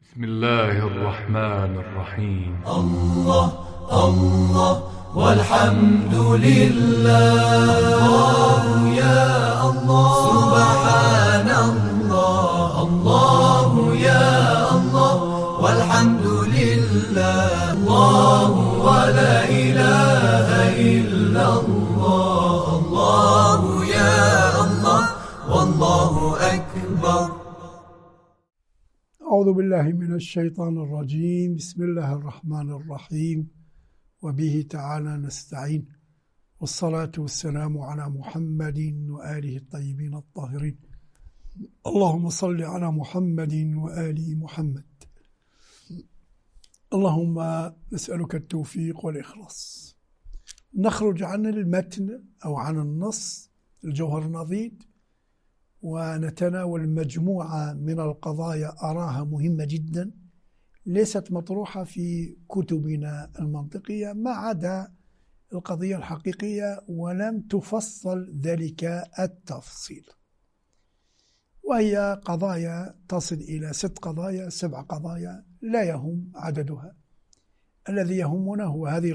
بسم الله الرحمن الرحيم. الله الله والحمد لله. الله يا الله سبحان الله. الله يا الله والحمد لله. الله ولا إله إلا الله. الله يا الله والله أكبر. أعوذ بالله من الشيطان الرجيم. بسم الله الرحمن الرحيم، وبه تعالى نستعين، والصلاة والسلام على محمد وآله الطيبين الطاهرين. اللهم صل على محمد وآل محمد. اللهم نسألك التوفيق والإخلاص. نخرج عن المتن أو عن النص الجوهر النضيد، ونتناول مجموعة من القضايا أراها مهمة جدا، ليست مطروحة في كتبنا المنطقية ما عدا القضية الحقيقية، ولم تفصل ذلك التفصيل، وهي قضايا تصل إلى 6 قضايا 7 قضايا لا يهم عددها. الذي يهمنا هو هذه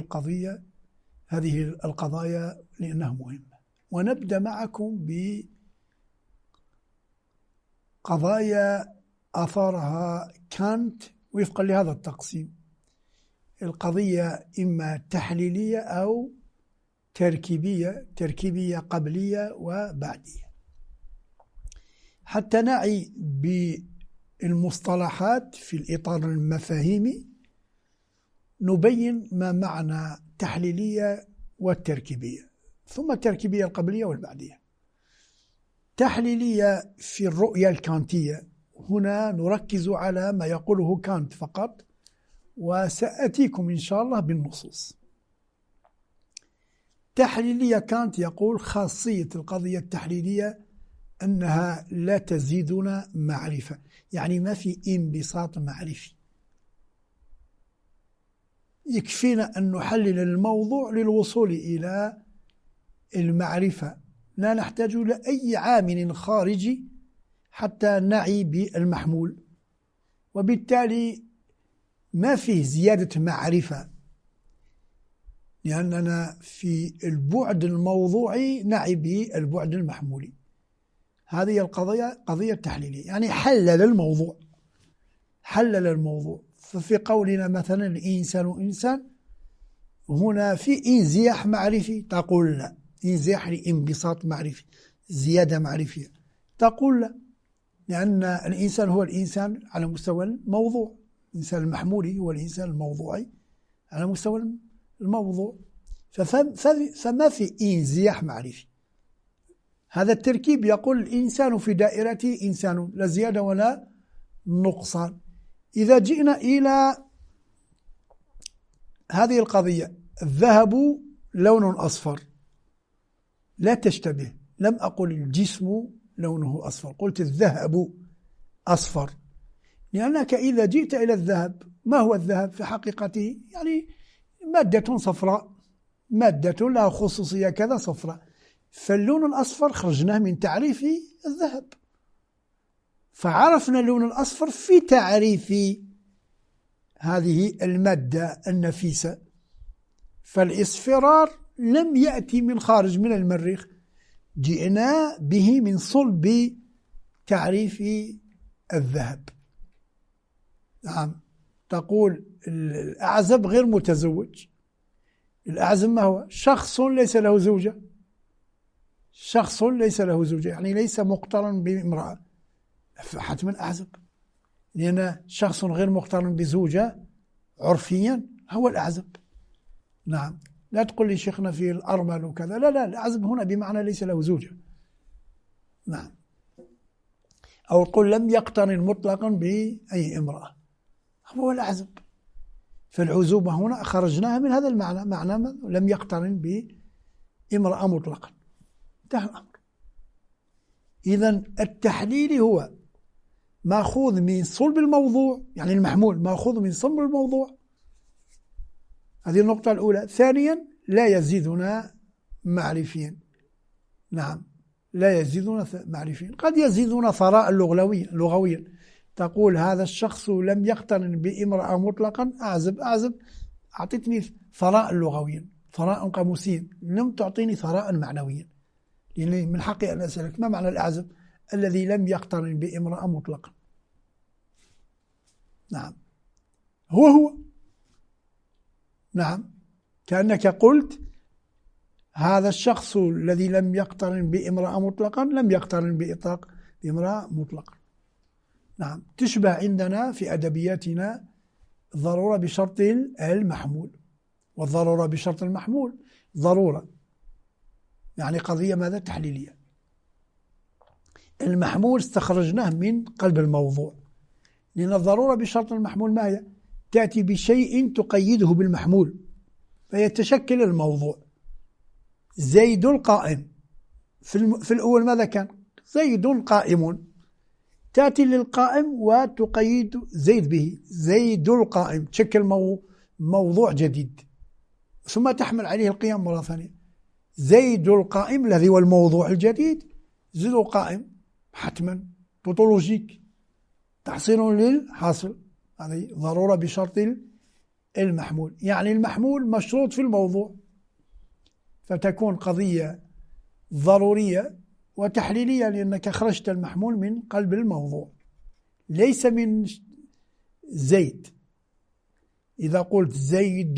القضايا لأنها مهمة. ونبدأ معكم قضايا أثارها كانت وفقا لهذا التقسيم. القضية إما تحليلية أو تركيبية قبلية وبعدية. حتى نعي بالمصطلحات في الإطار المفاهيمي نبين ما معنى تحليلية والتركيبية، ثم التركيبية القبلية والبعدية. تحليلية في الرؤية الكانتية، هنا نركز على ما يقوله كانت فقط، وسأتيكم إن شاء الله بالنصوص. تحليلية كانت يقول خاصية القضية التحليلية أنها لا تزيدنا معرفة، يعني ما في انبساط معرفي، يكفينا أن نحلل الموضوع للوصول إلى المعرفة، لا نحتاج إلى أي عامل خارجي حتى نعي بالمحمول، وبالتالي ما فيه زيادة معرفة، لأننا في البعد الموضوعي نعي بالبعد المحمولي. هذه القضية قضية تحليلية، يعني حلل الموضوع. ففي قولنا مثلا الإنسان إنسان، هنا في انزياح معرفي، تقول لا، انزياح لانبساط معرفي، زيادة معرفية، تقول لا، لأن الإنسان هو الإنسان على مستوى الموضوع، الإنسان المحمولي هو الإنسان الموضوعي على مستوى الموضوع، فما في انزياح معرفي. هذا التركيب يقول الإنسان في دائرته إنسان، لا زيادة ولا نقصان. إذا جئنا إلى هذه القضية، الذهب لون أصفر، لا تشتبه، لم أقل الجسم لونه أصفر، قلت الذهب أصفر، لأنك إذا جئت إلى الذهب، ما هو الذهب في حقيقته؟ يعني مادة صفراء، مادة لها خصوصية كذا صفراء، فاللون الأصفر خرجناه من تعريف الذهب، فعرفنا اللون الأصفر في تعريف هذه المادة النفيسة. فالإصفرار لم يأتي من خارج من المريخ، جئنا به من صلب تعريف الذهب. نعم، تقول الأعزب غير متزوج. الأعزب ما هو؟ شخص ليس له زوجة، يعني ليس مقترن بامرأة، فحتما أعزب، لأن شخص غير مقترن بزوجة عرفيا هو الأعزب. نعم، لا تقول لي شيخنا في الأرمل وكذا، لا، الأعزب هنا بمعنى ليس له زوجة. نعم، أو قل لم يقترن مطلقا بأي امرأة، هو الأعزب. فالعزوبة هنا خرجناها من هذا المعنى، معنى لم يقترن بامرأة مطلقا، انتهى الأمر. إذن التحليل هو ماخوذ من صلب الموضوع، يعني المحمول ماخوذ من صلب الموضوع، هذه النقطة الأولى. ثانيا، لا يزيدنا معرفيا. نعم، لا يزيدنا معرفيا، قد يزيدنا ثراء لغويا، تقول هذا الشخص لم يقترن بامرأة مطلقا، أعزب أعطتني ثراء لغويا، ثراء قاموسيا، لم تعطيني ثراء معنويا. يعني من حقي أن أسألك ما معنى الأعزب الذي لم يقترن بامرأة مطلقا؟ نعم، هو نعم، كأنك قلت هذا الشخص الذي لم يقترن بامرأة مطلقا لم يقترن بإطلاق بامرأة مطلقا. نعم، تشبه عندنا في أدبياتنا ضرورة بشرط المحمول، والضرورة بشرط المحمول ضرورة، يعني قضية ماذا؟ تحليلية. المحمول استخرجناه من قلب الموضوع، لأن الضرورة بشرط المحمول ما هي؟ تأتي بشيء تقيده بالمحمول فيتشكل الموضوع. زيد القائم، في الأول ماذا كان؟ زيد قائم، تأتي للقائم وتقيد زيد به، زيد القائم، تشكل موضوع جديد، ثم تحمل عليه القيام مرة ثانية. زيد القائم الذي هو الموضوع الجديد، زيد القائم حتما بطولوجيك، تحصيل للحاصل. هذه ضرورة بشرط المحمول، يعني المحمول مشروط في الموضوع، فتكون قضية ضرورية وتحليلية لأنك خرجت المحمول من قلب الموضوع ليس من زيد. إذا قلت زيد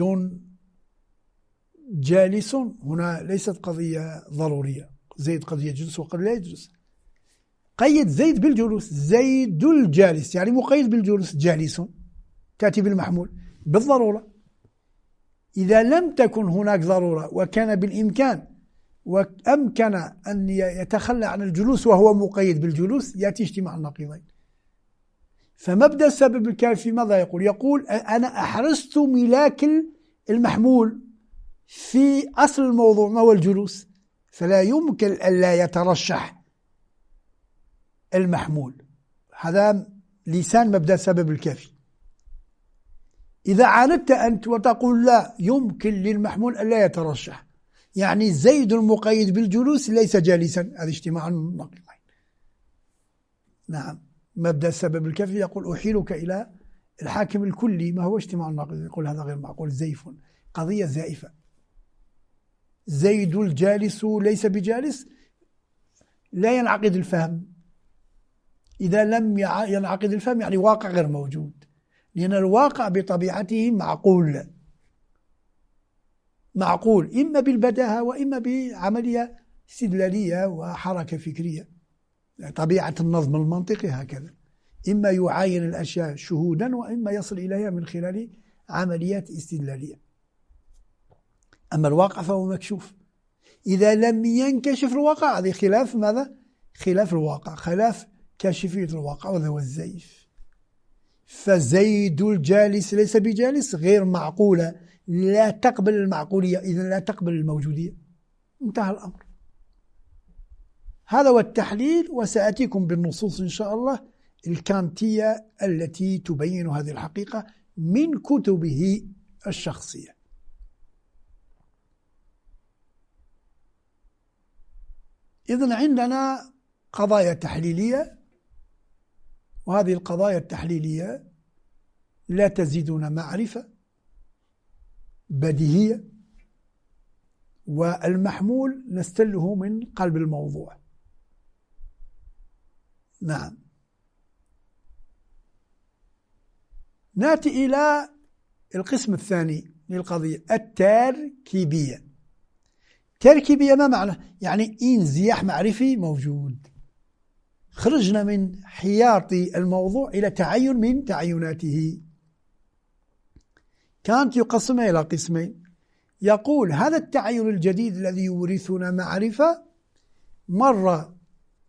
جالس هنا ليست قضية ضرورية، زيد قد يجلس وقد لا يجلس. قيد زيد بالجلوس، زيد الجالس يعني مقيد بالجلوس، جالس تأتي بالمحمول بالضرورة. إذا لم تكن هناك ضرورة وكان بالإمكان وأمكن أن يتخلى عن الجلوس وهو مقيد بالجلوس، يأتي اجتماع النقيضين. فمبدأ السبب الكافي ماذا يقول؟ يقول أنا أحرزت ملاك المحمول في أصل الموضوع ما هو الجلوس، فلا يمكن ألا يترشح المحمول. هذا لسان مبدأ السبب الكافي. إذا عاندت أنت وتقول لا يمكن للمحمول ألا يترشح، يعني زيد المقيد بالجلوس ليس جالسا، هذا اجتماع النقيضين. نعم، مبدأ السبب الكافي يقول أحيلك إلى الحاكم الكلي ما هو اجتماع النقيضين، يقول هذا غير معقول، زيف، قضية زائفة. زيد الجالس ليس بجالس، لا ينعقد الفهم. إذا لم ينعقد الفهم يعني واقع غير موجود، لأن الواقع بطبيعته معقول إما بالبداهة وإما بعملية استدلالية وحركة فكرية. طبيعة النظم المنطقي هكذا، إما يعاين الأشياء شهودا وإما يصل إليها من خلال عمليات استدلالية. أما الواقع فهو مكشوف. إذا لم ينكشف الواقع هذه خلاف ماذا؟ خلاف الواقع، خلاف كاشفية الواقع، وهذا هو الزيف. فزيد الجالس ليس بجالس غير معقولة، لا تقبل المعقولية، إذن لا تقبل الموجودية، انتهى الأمر. هذا هو التحليل، وسأتيكم بالنصوص إن شاء الله الكانتية التي تبين هذه الحقيقة من كتبه الشخصية. إذن عندنا قضايا تحليلية، وهذه القضايا التحليلية لا تزيدنا معرفة بديهية، والمحمول نستله من قلب الموضوع. نعم، نأتي إلى القسم الثاني للقضية التركيبية. تركيبية ما معنى؟ يعني انزياح معرفي موجود، خرجنا من حياط الموضوع إلى تعين من تعيناته. كانت يقسمها إلى قسمين، يقول هذا التعين الجديد الذي يورثنا معرفة مرة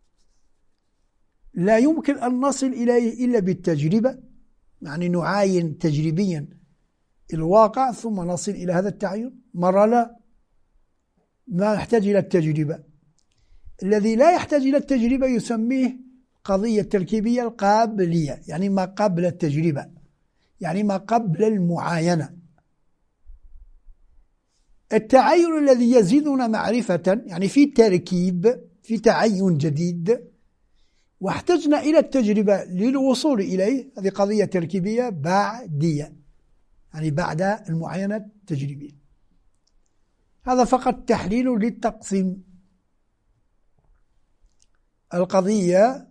لا يمكن أن نصل إليه إلا بالتجربة، يعني نعاين تجريبيا الواقع ثم نصل إلى هذا التعين. مرة لا، ما نحتاج إلى التجربة. الذي لا يحتاج إلى التجربة يسميه قضية تركيبية القابلية، يعني ما قبل التجربة، يعني ما قبل المعاينة. التعين الذي يزيدنا معرفة يعني في تركيب، في تعين جديد، واحتجنا إلى التجربة للوصول إليه. هذه قضية تركيبية بعدية، يعني بعد المعاينة التجريبية. هذا فقط تحليل للتقسيم. القضية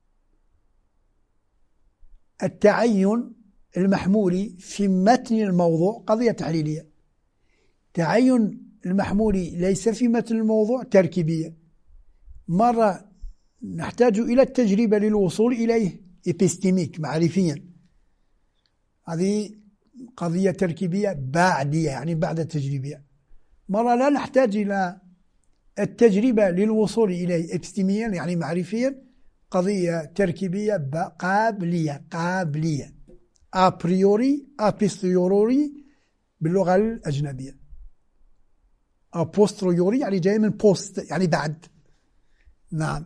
التعين المحمولي في متن الموضوع قضية تحليلية. تعين المحمولي ليس في متن الموضوع تركيبية. مرة نحتاج إلى التجربة للوصول إليه إبستيميك معرفيا، هذه قضية تركيبية بعدية يعني بعد التجريبية. مرة لا نحتاج إلى التجربة للوصول إليه إبستيميا يعني معرفيا، قضية تركيبية قابلية أبريوري أبستيوري باللغة الأجنبية. أبوستريوري يعني جاي من بوست يعني بعد. نعم.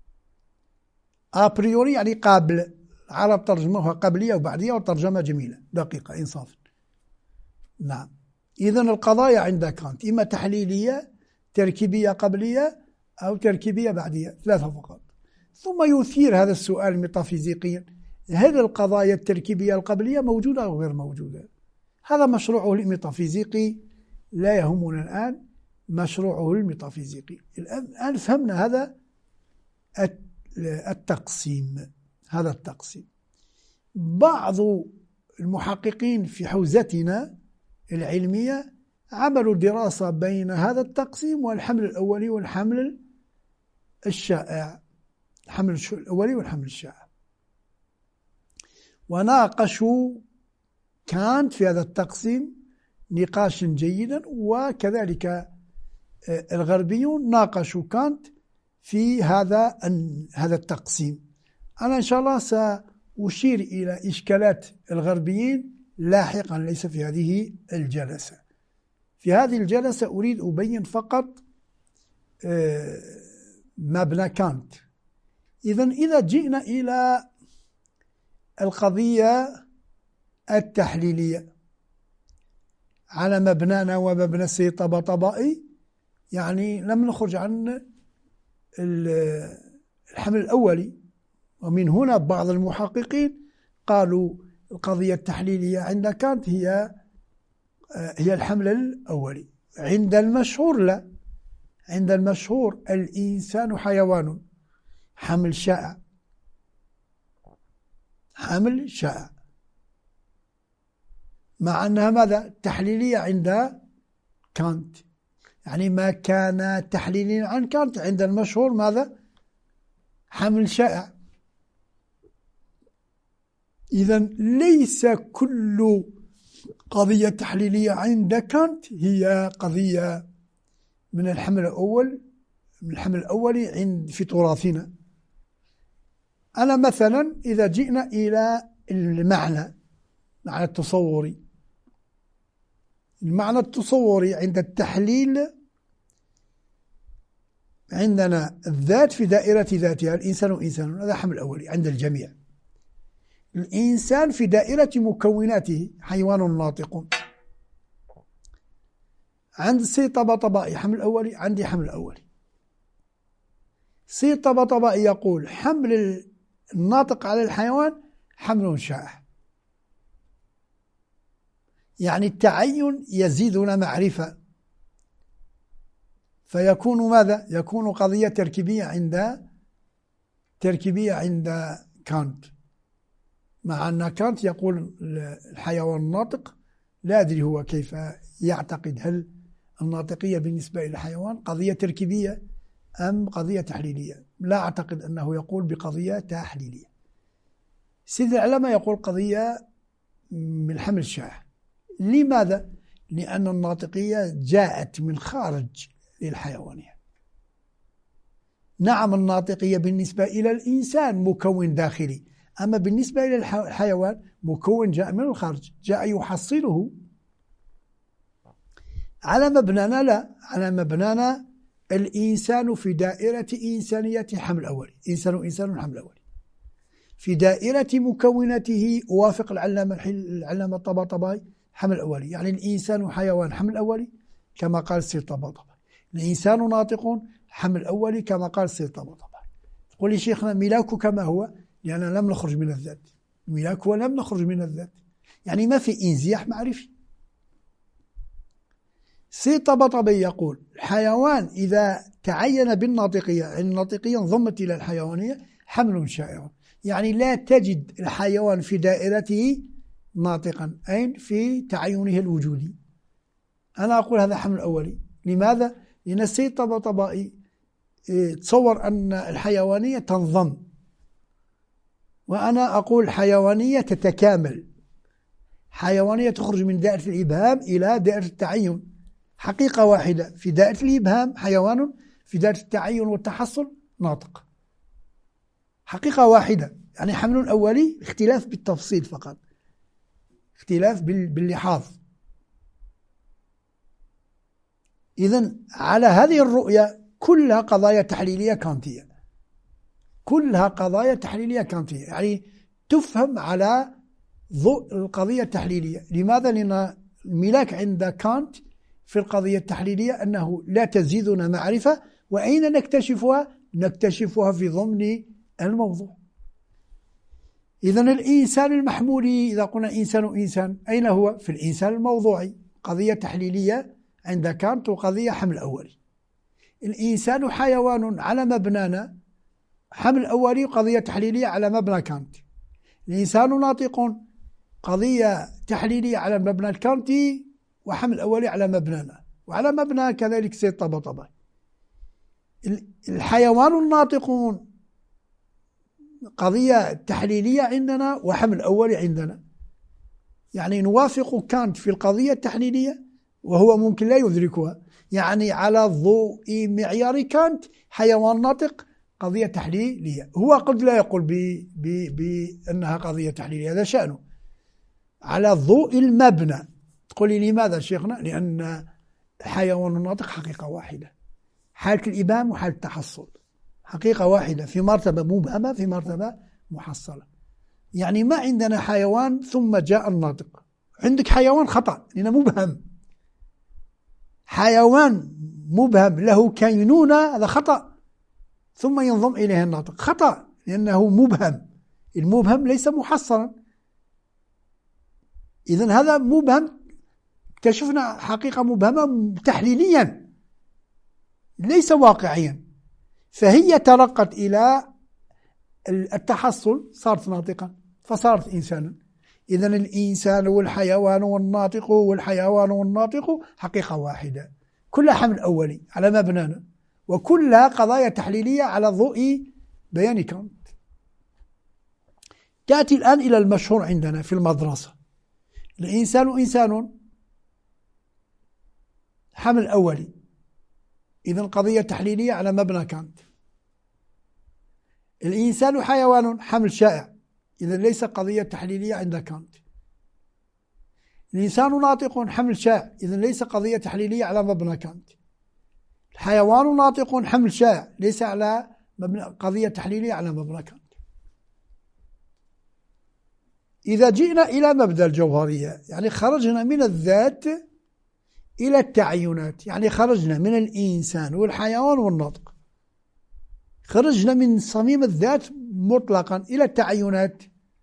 أبريوري يعني قابل، العرب ترجموها قبلية وبعدية وترجمة جميلة دقيقة إنصاف. نعم. إذن القضايا عند كانت إما تحليلية تركيبية قبلية أو تركيبية بعدية، ثلاثة فقط. ثم يثير هذا السؤال ميتافيزيقيا: هل القضايا التركيبية القبلية موجودة أو غير موجودة؟ هذا مشروعه الميتافيزيقي، لا يهمنا الآن مشروعه الميتافيزيقي. الآن فهمنا هذا التقسيم. هذا التقسيم بعض المحققين في حوزتنا العلمية عملوا دراسة بين هذا التقسيم والحمل الأولي والحمل الشائع، الحمل الأولي والحمل الشائع، وناقشوا كانت في هذا التقسيم نقاشا جيدا، وكذلك الغربيون ناقشوا كانت في هذا التقسيم. أنا إن شاء الله سأشير إلى إشكالات الغربيين لاحقا، ليس في هذه الجلسة. في هذه الجلسة أريد أبين فقط مبنى كانت. إذا جئنا إلى القضية التحليلية على مبنانا ومبنى السيد طباطبائي، يعني لم نخرج عن الحمل الأولي. ومن هنا بعض المحققين قالوا القضية التحليلية عند كانت هي الحمل الأولي. عند المشهور لا، عند المشهور الإنسان حيوان، حمل شائع، حمل شائع، مع أنها ماذا؟ تحليلية عند كانت، يعني ما كان تحليليا عن كانت عند المشهور ماذا؟ حمل شائع. إذن ليس كل قضية تحليلية عند كانت هي قضية من الحمل الأول، من الحمل الأولي في تراثنا. أنا مثلا إذا جئنا إلى المعنى التصوري، المعنى التصوري عند التحليل عندنا الذات في دائرة ذاتها، الإنسان إنسان، هذا حمل أولي عند الجميع. الإنسان في دائرة مكوناته حيوان ناطق. عند السيد طباطبائي حمل أولي، عندي حمل أولي. السيد طباطبائي يقول حمل الناطق على الحيوان حمل شائع، يعني التعين يزيدنا معرفة، فيكون ماذا؟ يكون قضية تركيبية عند كانت، مع أن كانت يقول الحيوان الناطق. لا أدري هو كيف يعتقد، هل الناطقية بالنسبة إلى الحيوان قضية تركيبية أم قضية تحليلية؟ لا أعتقد أنه يقول بقضية تحليلية. سيد العلماء يقول قضية من الحمل الشائع. لماذا؟ لأن الناطقية جاءت من خارج للحيوانية. نعم الناطقية بالنسبة إلى الإنسان مكون داخلي، أما بالنسبة إلى الحيوان مكون جاء من الخارج، جاء يحصله. على مبنانا لا، على مبنانا الإنسان في دائرة إنسانية حمل أولي، إنسان حمل أولي. في دائرة مكوناته أوافق العلامة الطباطبائي حمل أولي، يعني الإنسان حيوان حمل أولي كما قال السيد طباطبائي، الإنسان ناطق حمل أولي كما قال السيد طباطبائي. تقول لي شيخنا ملاكك ما هو؟ لأننا لم نخرج من الذات. الملاك هو لم نخرج من الذات، يعني ما في انزياح معرفي. سي طبطبي يقول الحيوان إذا تعين بالناطقية، يعني الناطقية انضمت إلى الحيوانية، حمل شائع، يعني لا تجد الحيوان في دائرته ناطقا، أي في تعينه الوجودي. أنا أقول هذا حمل أولي. لماذا؟ لأن السيد طبطبائي تصور أن الحيوانية تنضم، وأنا أقول الحيوانية تتكامل. حيوانية تخرج من دائرة الإبهام إلى دائرة التعين، حقيقة واحدة في دائرة الإبهام حيوان، في دائرة التعين والتحصل ناطق، حقيقة واحدة، يعني حمل أولي، اختلاف بالتفصيل فقط، اختلاف باللحاظ. إذن على هذه الرؤية كلها قضايا تحليلية كانتية، كلها قضايا تحليلية كانتية، يعني تفهم على ضوء القضية التحليلية. لماذا؟ لأن الملاك عند كانت في القضية التحليلية أنه لا تزيدنا معرفة، وأين نكتشفها؟ نكتشفها في ضمن الموضوع. إذن الإنسان المحمولي، إذا قلنا إنسان أين هو؟ في الإنسان الموضوعي، قضية تحليلية عند كانت وقضية حمل أولي. الإنسان حيوان على مبنانا، حمل أولي وقضية تحليلية على مبنى كانت. الإنسان ناطق، قضية تحليلية على المبنى الكانتي، وحمل أولي على مبنانا وعلى مبنى كذلك سيد طبطبة. الحيوان الناطقون قضية تحليلية عندنا وحمل أولي عندنا، يعني نوافق كانت في القضية التحليلية وهو ممكن لا يدركها، يعني على ضوء معيار كانت حيوان ناطق قضية تحليلية، هو قد لا يقول بأنها قضية تحليلية، هذا شأنه على ضوء المبنى. تقولي لماذا شيخنا؟ لأن الحيوان الناطق حقيقة واحدة، حالة الإبهام وحالة التحصل حقيقة واحدة، في مرتبة مبهمة في مرتبة محصلة. يعني ما عندنا حيوان ثم جاء الناطق، عندك حيوان خطأ لأنه مبهم، حيوان مبهم له كينونة هذا خطأ، ثم ينضم إليه الناطق خطأ لأنه مبهم، المبهم ليس محصلا. إذن هذا مبهم، اكتشفنا حقيقة مبهمة تحليليا ليس واقعيا، فهي ترقت إلى التحصل، صارت ناطقا فصارت إنسانا. إذن الإنسان والحيوان والناطق والحيوان والناطق حقيقة واحدة، كلها حمل أولي على مبنانا، وكلها قضايا تحليلية على ضوء بيان كانت. تأتي الآن إلى المشهور عندنا في المدرسة، الإنسان إنسان حمل أولي، إذن قضية تحليلية على مبنى كانت. الإنسان حيوان حمل شائع، إذن ليس قضية تحليلية عند كانت. الإنسان ناطق حمل شائع، إذن ليس قضية تحليلية على مبنى كانت. الحيوان ناطق حمل شائع، ليس على قضية تحليلية على مبنى كانت. إذا جئنا إلى مبدأ الجوهرية، يعني خرجنا من الذات إلى التعينات، يعني خرجنا من الإنسان والحيوان والناطق، خرجنا من صميم الذات مطلقا إلى التعينات،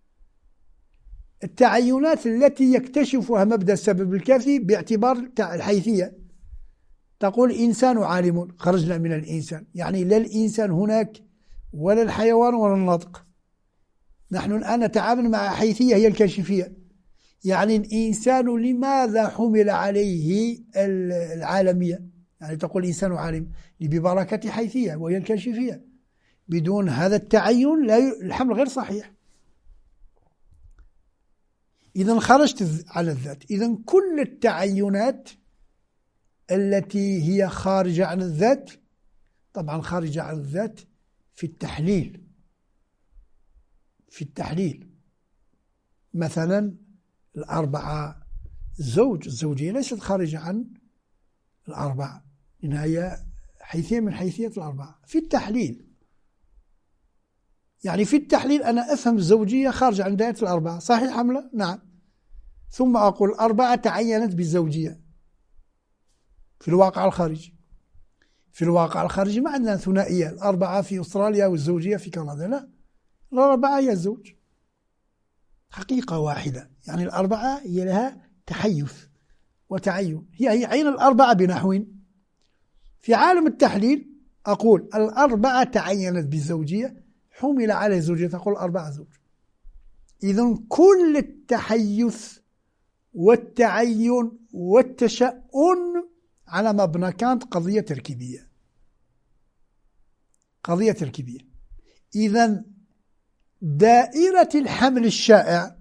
التعينات التي يكتشفها مبدأ السبب الكافي باعتبار الحيثية. تقول إنسان عالم، خرجنا من الإنسان، يعني لا الإنسان هناك ولا الحيوان ولا الناطق، نحن الآن نتعامل مع حيثية هي الكاشفية. يعني الإنسان لماذا حمل عليه العالمية؟ يعني تقول إنسان عالم ببركة حيثية وهي الكاشفية، بدون هذا التعين الحمل غير صحيح. إذن خرجت على الذات. إذن كل التعينات التي هي خارجة عن الذات، طبعا خارجة عن الذات في التحليل، في التحليل مثلا الأربعة، الزوجية ليست خارجة عن الأربعة، إنها هي حيثية من حيثية الأربعة في التحليل. يعني في التحليل أنا أفهم الزوجية خارجة عن دائرة الأربعة، صحيح أم لا؟ نعم. ثم أقول الأربعة تعينت بالزوجية في الواقع الخارجي. في الواقع الخارجي ما عندنا ثنائية، الأربعة في أستراليا والزوجية في كندا، لا، الأربعة هي الزوج، حقيقة واحدة. يعني الأربعة هي لها تحيز وتعين، هي عين الأربعة بنحو. في عالم التحليل أقول الأربعة تعينت بالزوجية، حمل على الزوجية، تقول الأربعة زوج. إذن كل التحيز والتعين والتشأن على مبنى كانت قضية تركيبية، قضية تركيبية. إذن دائرة الحمل الشائع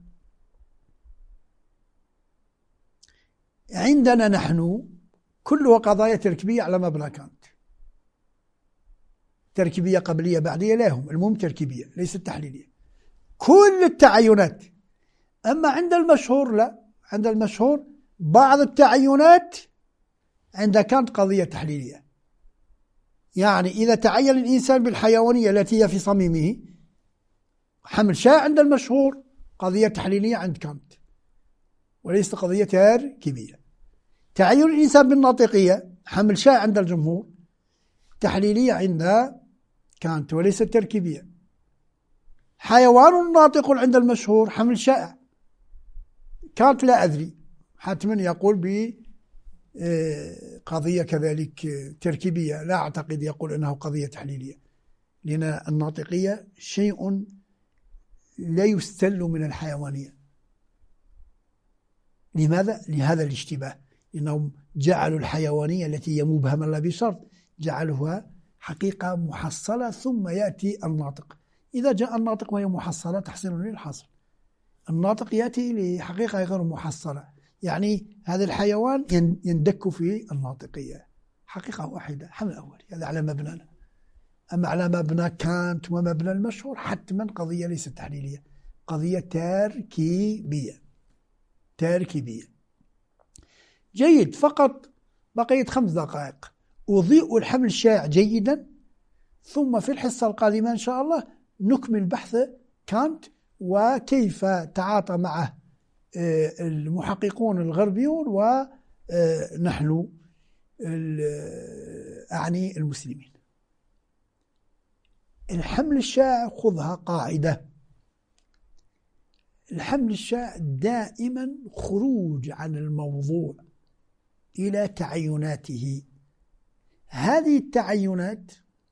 عندنا نحن كلها قضايا تركيبية على مبنى كانت، تركيبية قبلية بعدية لهم، المهم تركيبية ليست تحليلية، كل التعينات. أما عند المشهور لا، عند المشهور بعض التعينات عند كانت قضية تحليلية. يعني إذا تعين الإنسان بالحيوانية التي هي في صميمه حمل شائع عند المشهور، قضية تحليلية عند كانت وليست قضية تركيبية. تعين الإنسان بالناطقية حمل شائع عند الجمهور، تحليلية عند كانت وليست تركيبية. حيوان ناطق عند المشهور حمل شائع، كانت لا أدري، حتما يقول بقضية كذلك تركيبية، لا أعتقد يقول أنه قضية تحليلية، لأن الناطقية شيء لا يستل من الحيوانية. لماذا؟ لهذا الاشتباه، لأنهم جعلوا الحيوانية التي هي مبهمة لا بشرط جعلوها حقيقة محصلة، ثم يأتي الناطق. إذا جاء الناطق وهي محصلة تحصيل للحاصل، الناطق يأتي لحقيقة غير محصلة، يعني هذا الحيوان يندك في الناطقية، حقيقة واحدة، حمل أولي، هذا على مبنانا. أما على مبنى كانت ومبنى المشهور حتما قضية ليست تحليلية، قضية تركيبية، تركيبية. جيد، فقط بقيت 5 دقائق أضيء الحمل الشائع جيدا، ثم في الحصة القادمة إن شاء الله نكمل بحث كانت وكيف تعاطى معه المحققون الغربيون ونحن أعني المسلمين. الحمل الشائع خذها قاعدة، الحمل الشائع دائما خروج عن الموضوع إلى تعيناته. هذه التعينات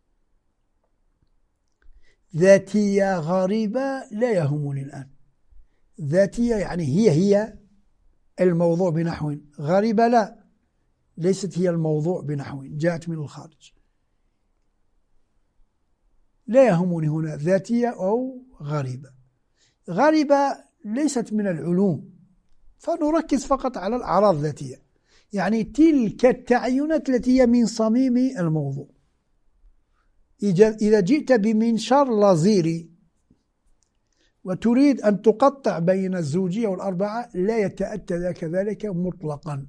ذاتية غريبة لا يهمني الآن، ذاتية يعني هي الموضوع بنحو، غريبة لا، ليست هي الموضوع بنحو، جاءت من الخارج، لا يهمني هنا ذاتية أو غريبة. غريبة ليست من العلوم، فنركز فقط على الأعراض الذاتية، يعني تلك التعينات التي هي من صميم الموضوع. إذا جئت بمنشار لازيري وتريد أن تقطع بين الزوجية والأربعة لا يتأتى ذاك ذلك مطلقا،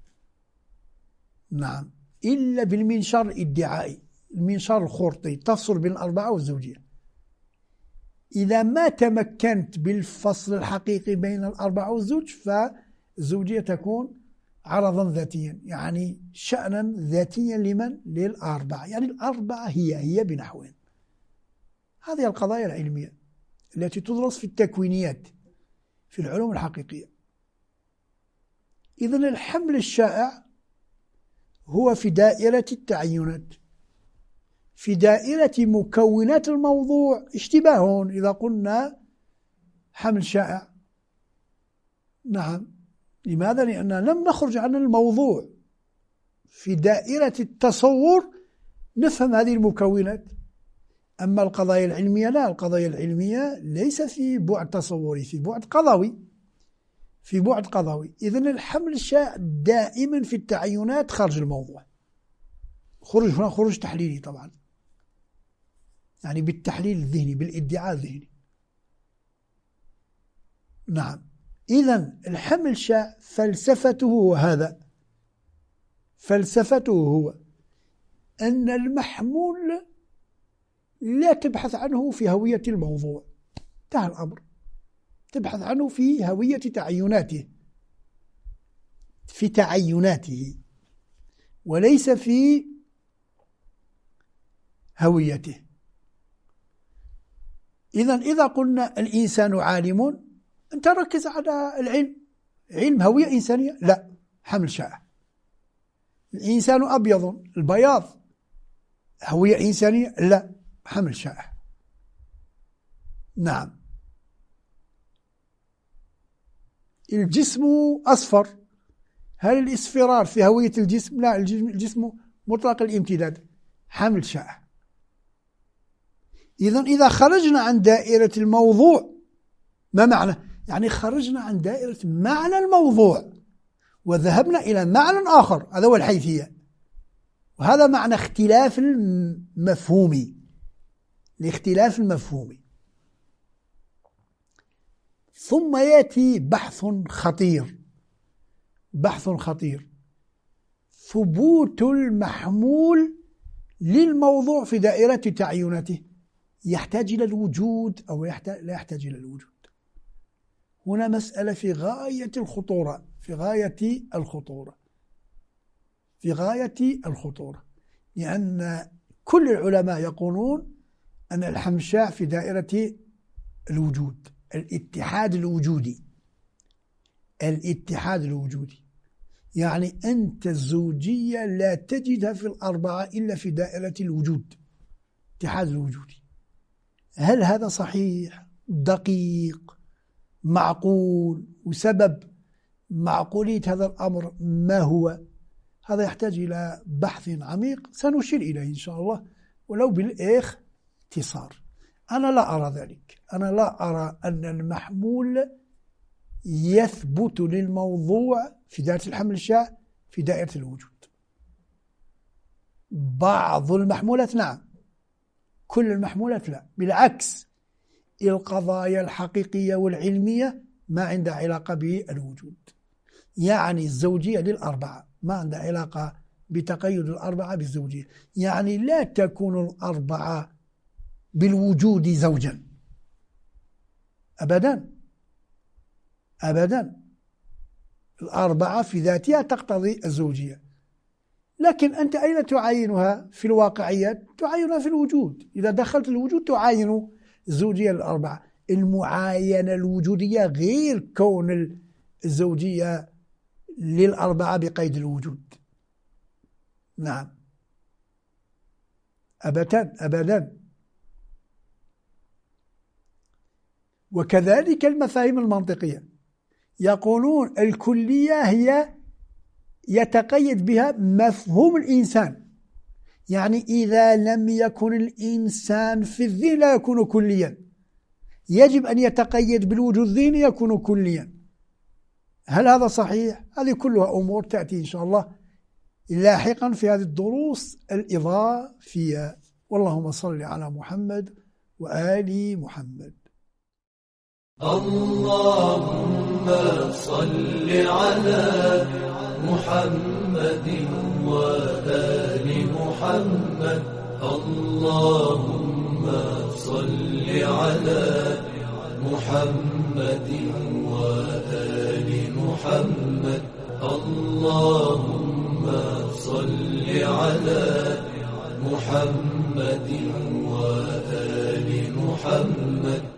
نعم، إلا بالمنشار الادعائي، المنشار الخرطي، تفصل بين الأربعة والزوجية. إذا ما تمكنت بالفصل الحقيقي بين الأربعة والزوج فالزوجية تكون عرضا ذاتيا، يعني شأنا ذاتيا لمن؟ للأربعة، يعني الأربعة هي بنحوين. هذه القضايا العلمية التي تدرس في التكوينيات في العلوم الحقيقية. إذن الحمل الشائع هو في دائرة التعينات، في دائرة مكونات الموضوع اشتباه. إذا قلنا حمل شائع، نعم، لماذا؟ لأننا لم نخرج عن الموضوع، في دائرة التصور نفهم هذه المكونات. أما القضايا العلمية لا، القضايا العلمية ليس في بعد تصوري، في بعد قضوي، في بعد قضوي. إذن الحمل الشائع دائما في التعينات خارج الموضوع، خروج هنا خروج تحليلي طبعا، يعني بالتحليل الذهني، بالادعاء الذهني، نعم. إذن الحمل الشائع فلسفته هو هذا، فلسفته هو أن المحمول لا تبحث عنه في هوية الموضوع، انتهى الأمر، تبحث عنه في هوية تعيناته، في تعيناته، وليس في هويته. إذا قلنا الإنسان عالم، أنت ركز على العلم. علم هوية إنسانية؟ لا، حمل شائع. الإنسان أبيض، البياض هوية إنسانية؟ لا، حمل شائع. نعم. الجسم أصفر، هل الإصفرار في هوية الجسم؟ لا، الجسم مطلق الامتداد، حمل شائع. إذا خرجنا عن دائرة الموضوع، ما معنى؟ يعني خرجنا عن دائرة معنى الموضوع وذهبنا إلى معنى آخر، هذا هو الحيثية. وهذا معنى اختلاف المفهوم، الاختلاف المفهومي. ثم يأتي بحث خطير، بحث خطير: ثبوت المحمول للموضوع في دائرة تعيناته. يحتاج إلى الوجود أو لا يحتاج إلى الوجود؟ هنا مسألة في غاية الخطورة، في غاية الخطورة، في غاية الخطورة، لأن كل العلماء يقولون أن الحمشاء في دائرة الوجود، الاتحاد الوجودي، الاتحاد الوجودي. يعني أنت الزوجية لا تجدها في الأربعة إلا في دائرة الوجود، اتحاد الوجودي. هل هذا صحيح؟ دقيق؟ معقول؟ وسبب معقولية هذا الأمر ما هو؟ هذا يحتاج إلى بحث عميق سنشير إليه إن شاء الله، ولو بالاختصار. أنا لا أرى ذلك. أنا لا أرى أن المحمول يثبت للموضوع في دائرة الحمل الشائع في دائرة الوجود. بعض المحمولات نعم، كل المحمولات لا. بالعكس، القضايا الحقيقية والعلمية ما عندها علاقة بالوجود. يعني الزوجية للأربعة ما عندها علاقة بتقيد الأربعة بالزوجية. يعني لا تكون الأربعة بالوجود زوجا أبدا أبدا. الأربعة في ذاتها تقتضي الزوجية، لكن أنت أين تعاينها في الواقعيات؟ تعاينها في الوجود. إذا دخلت الوجود تعاين الزوجية للأربعة. المعاينة الوجودية غير كون الزوجية للأربعة بقيد الوجود. نعم، أبدا أبدا. وكذلك المفاهيم المنطقية، يقولون الكلية هي يتقيد بها مفهوم الإنسان. يعني إذا لم يكن الإنسان في الذهن لا يكون كليا، يجب أن يتقيد بالوجود الذهني يكون كليا. هل هذا صحيح؟ هذه كلها أمور تأتي إن شاء الله لاحقا في هذه الدروس الإضافية. واللهم صل على محمد وآل محمد. اللهم صل على محمد وآل محمد. اللهم صل على محمد وآل محمد. اللهم صل على محمد وآل محمد.